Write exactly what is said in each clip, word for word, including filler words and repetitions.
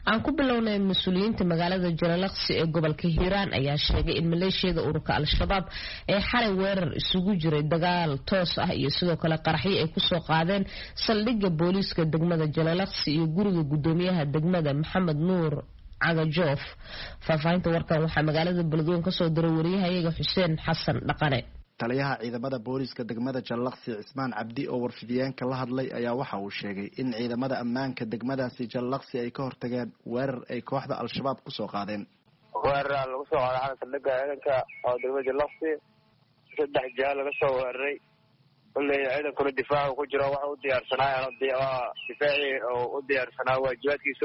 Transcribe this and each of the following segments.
aan ku bilownay mas'uuliyiinta magaalada Jalalaqsi ee gobolka Hiiraan ayaa sheegay in maleeshiyada ururka Al-Shabaab ay xalay weerar isugu jiray dagaal toos ah iyo sidoo kale qaraxyo ay ku soo qaadeen saldhigga booliiska degmada Jalalaqsi iyo guriga gudoomiyaha degmada Maxamed Nuur Cagajoof. Faafahinta warkan waxaa magaalada Beledweyne ka soo diray wariyahayaga Xuseen Xasan Dhaqane. taliyaha ciidamada booliiska degmada Jalalaqsi Cismaan Cabdi oo warfidiyeenka la hadlay ayaa waxa uu sheegay in ciidamada ammaanka degmadaasi Jalalaqsi ay ka hortageen weerar ay kooxda Al-Shabaab ku soo qaadeen. weerar lagu soo qaaday saldhigga ciidanka oo degmada Jalalaqsi saddex jeer laga soo weeraray kulay ciidankuna difaac ku jiro waxa uu diyaarsanaa difaaci oo u diyaarsanaa waajibaadkiisa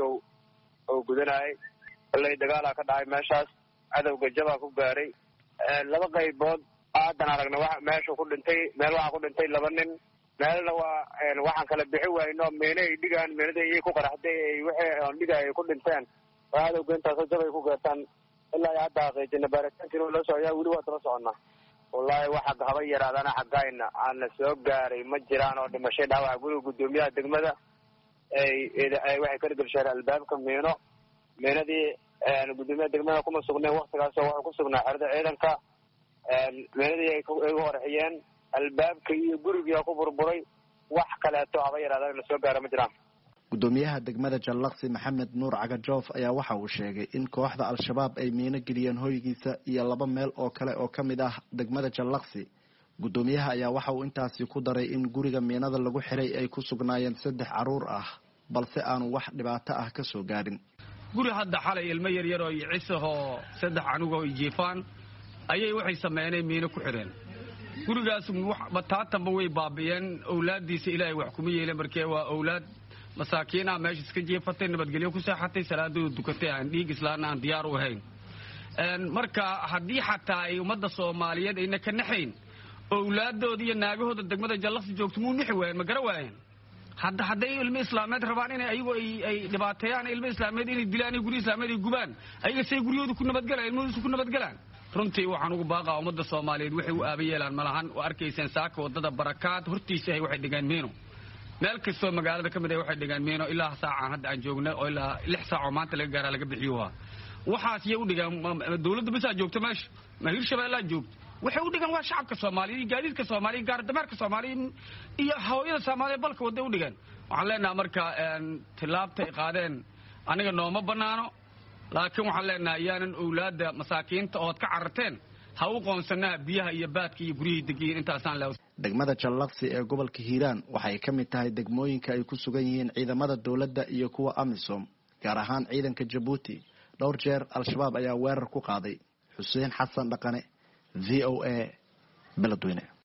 oo gudanay kulay dagaal ka dhacay meeshaas cadawga jabaa ku gaaray laba qaybood aadan aragna waxa meesha ku dhintay meel waxa ku dhintay laba nin meelna waa waxaan kala bixi waayno meenay dhigaan meenada ay ku qaraxday wixii aan dhigay ku dhinteen waxa uu intaas jabay ku gaartaan ilaa hadda qeydina baaritaankiina loo soo ayaa wili waa daba soconaa wallahi waxa haba yaraadana xaqayna aan soo gaaray ma jiraan oo dhimashay dhaawac guriga gudoomiyaha degmada ay ay waxay ka galshay albaabka meeno meenadii gudoomiyaha degmada kuma sugnay waqtigaas oo waxa ku sugnaa xirada ciidanka meenadii ay ugu horxiyeen albaabka iyo guriga ku burburay wax kale oo haba yaraadana soo gaaray ma jiraan. gudoomiyaha degmada Jalalaqsi Maxamed Nuur Cagajoof ayaa waxa uu sheegay in kooxda Al-Shabaab ay miino geliyeen hoygiisa iyo laba meel oo kale oo kamid ah degmada Jalalaqsi. gudoomiyaha ayaa waxa uu intaasi ku daray in guriga miinada lagu xiray ay ku sugnaayeen saddex caruur ah balse aanu wax dhibaato ah ka soo gaarin. guri hadda xalay ilmo yar yar oo ciisaho saddex anugo jiifaan ayay waxay sameeyeen miino ku xireen gurigaas wax bataatanba way baabiyeen awlaadiisa ilaahay wax kuma yeeleen markee waa awlaad masaakiina meesha iska jeefatay nabadgelyo ku saaxatay salaadooda dukatay aan dhiig islaana aan diyaar u ahayn marka haddii xataa ay ummadda Soomaaliyeed ayna ka naxayn awlaadooda iyo naagahooda degmada Jalalaqsi joogto muu nixi waayeen ma gara waayeen hadda haday ilmo islaameed rabaan inay ayagu ay dhibaateeyaan ilmo islaameed inay dilaan guri islaameed ay gubaan ayaga say guriyooda ku nabadgalaan ilmahooda ku nabadgalaan runtii waxaan ugu baaqaa ummadda Soomaaliyeed waxay u aabayeelaan malahan oo arkayseen saaka wadada barakaad hortiisa ay waxay dhigaan meeno meel kastoo magaalada kamid ah waxay dhigaan meeno ilaa saacaan hadda aan joogno oo ilaa lix saac oo maanta laga gaara laga bixiyo waxaas iyo u dhigaan dawladda bisa joogto meesha ma Hirshabeelle joogto waxay u dhigaan waa shacabka Soomaaliyeed gaadiidka Soomaaliyeed gaar damarka Soomaaliyeed iyo haweenka Soomaaliyeed balka wada u dhigaan waxaan leenahay marka tilaabta ay qaadeen aniga nooma banaano laakiin waxaan leenahay yaanan awlaada masaakiinta oo ka cararteen ha u qoonsanaa biyaha iyo baadka iyo guriyada degan intaasaan la degmada Jalalaqsi ee gobolka Hiiraan waxay ka mid tahay degmooyinka ay ku sugan yihiin ciidamada dawladda iyo kuwa AMISOM gaar ahaan ciidanka Djibouti dhowr jeer Al-Shabaab ayaa weerar ku qaaday. Xuseen Xasan Dhaqane V O A Beledweyne.